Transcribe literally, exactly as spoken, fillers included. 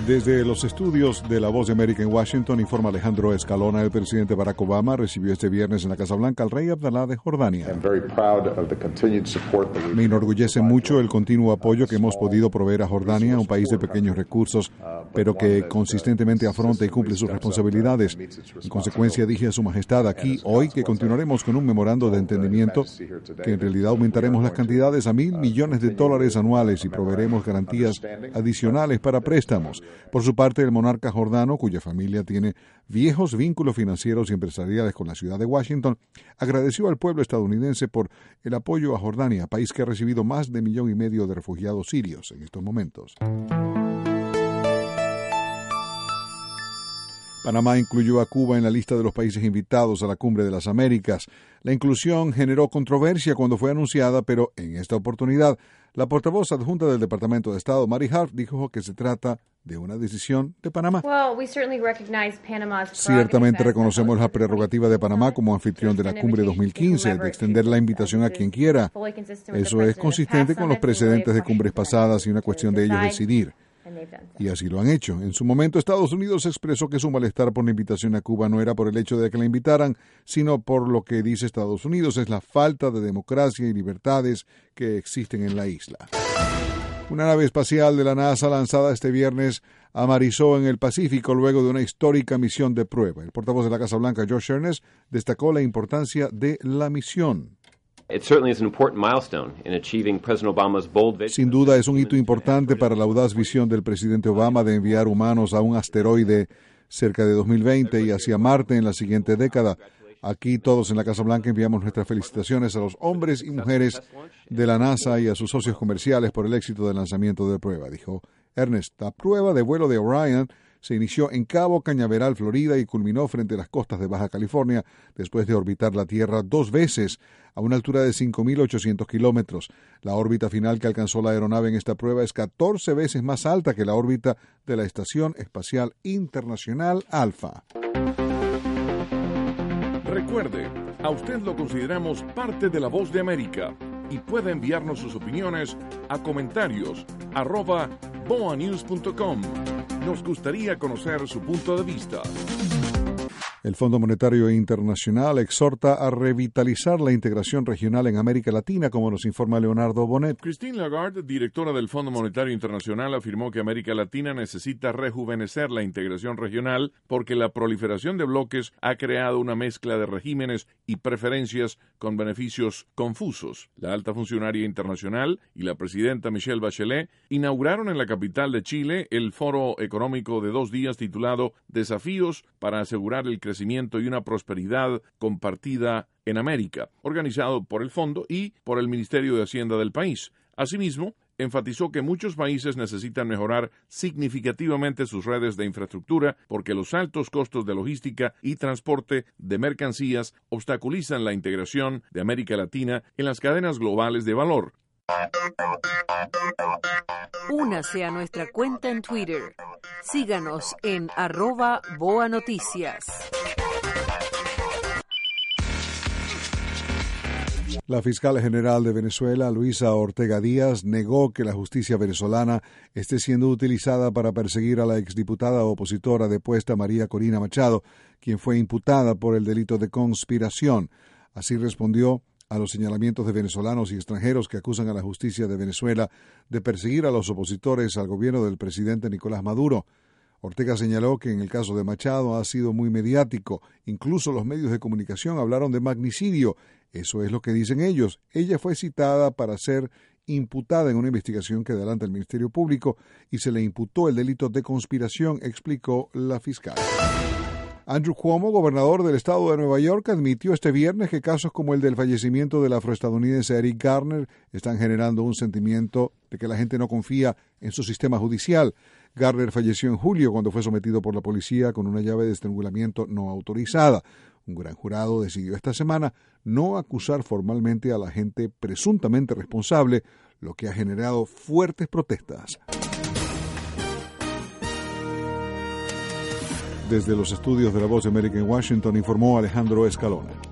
Desde los estudios de La Voz de América en Washington, informa Alejandro Escalona. El presidente Barack Obama recibió este viernes en la Casa Blanca al rey Abdalá de Jordania. Me enorgullece mucho el continuo apoyo que hemos podido proveer a Jordania, un país de pequeños recursos, pero que consistentemente afronta y cumple sus responsabilidades. En consecuencia, dije a Su Majestad aquí hoy que continuaremos con un memorando de entendimiento, que en realidad aumentaremos las cantidades a mil millones de dólares anuales y proveeremos garantías adicionales para préstamos. Por su parte, el monarca jordano, cuya familia tiene viejos vínculos financieros y empresariales con la ciudad de Washington, agradeció al pueblo estadounidense por el apoyo a Jordania, país que ha recibido más de millón y medio de refugiados sirios en estos momentos. Panamá incluyó a Cuba en la lista de los países invitados a la Cumbre de las Américas. La inclusión generó controversia cuando fue anunciada, pero en esta oportunidad, la portavoz adjunta del Departamento de Estado, Mary Harf, dijo que se trata de una decisión de Panamá. Ciertamente reconocemos la prerrogativa de Panamá como anfitrión de la Cumbre dos mil quince, de extender la invitación a quien quiera. Eso es consistente con los precedentes de cumbres pasadas y una cuestión de ellos decidir. Y así lo han hecho. En su momento, Estados Unidos expresó que su malestar por la invitación a Cuba no era por el hecho de que la invitaran, sino por lo que dice Estados Unidos es la falta de democracia y libertades que existen en la isla. Una nave espacial de la NASA lanzada este viernes amarizó en el Pacífico luego de una histórica misión de prueba. El portavoz de la Casa Blanca, Josh Earnest, destacó la importancia de la misión. Sin duda es un hito importante para la audaz visión del presidente Obama de enviar humanos a un asteroide cerca de dos mil veinte y hacia Marte en la siguiente década. Aquí todos en la Casa Blanca enviamos nuestras felicitaciones a los hombres y mujeres de la NASA y a sus socios comerciales por el éxito del lanzamiento de prueba, dijo Ernest. La prueba de vuelo de Orion se inició en Cabo Cañaveral, Florida, y culminó frente a las costas de Baja California después de orbitar la Tierra dos veces a una altura de cinco mil ochocientos kilómetros. La órbita final que alcanzó la aeronave en esta prueba es catorce veces más alta que la órbita de la Estación Espacial Internacional Alfa. Recuerde, a usted lo consideramos parte de La Voz de América y puede enviarnos sus opiniones a comentarios arroba boa news punto com. Nos gustaría conocer su punto de vista. El Fondo Monetario Internacional exhorta a revitalizar la integración regional en América Latina, como nos informa Leonardo Bonet. Christine Lagarde, directora del Fondo Monetario Internacional, afirmó que América Latina necesita rejuvenecer la integración regional porque la proliferación de bloques ha creado una mezcla de regímenes y preferencias con beneficios confusos. La alta funcionaria internacional y la presidenta Michelle Bachelet inauguraron en la capital de Chile el foro económico de dos días titulado Desafíos para asegurar el crecimiento y una prosperidad compartida en América, organizado por el Fondo y por el Ministerio de Hacienda del país. Asimismo, enfatizó que muchos países necesitan mejorar significativamente sus redes de infraestructura porque los altos costos de logística y transporte de mercancías obstaculizan la integración de América Latina en las cadenas globales de valor. Únase a nuestra cuenta en Twitter. Síganos en arroba Boa Noticias. La fiscal general de Venezuela, Luisa Ortega Díaz, negó que la justicia venezolana esté siendo utilizada para perseguir a la exdiputada opositora depuesta María Corina Machado, quien fue imputada por el delito de conspiración. Así respondió a los señalamientos de venezolanos y extranjeros que acusan a la justicia de Venezuela de perseguir a los opositores al gobierno del presidente Nicolás Maduro. Ortega señaló que en el caso de Machado ha sido muy mediático. Incluso los medios de comunicación hablaron de magnicidio. Eso es lo que dicen ellos. Ella fue citada para ser imputada en una investigación que adelanta el Ministerio Público y se le imputó el delito de conspiración, explicó la fiscal. Andrew Cuomo, gobernador del estado de Nueva York, admitió este viernes que casos como el del fallecimiento del afroestadounidense Eric Garner están generando un sentimiento de que la gente no confía en su sistema judicial. Garner falleció en julio cuando fue sometido por la policía con una llave de estrangulamiento no autorizada. Un gran jurado decidió esta semana no acusar formalmente a la gente presuntamente responsable, lo que ha generado fuertes protestas. Desde los estudios de La Voz de América en Washington, informó Alejandro Escalona.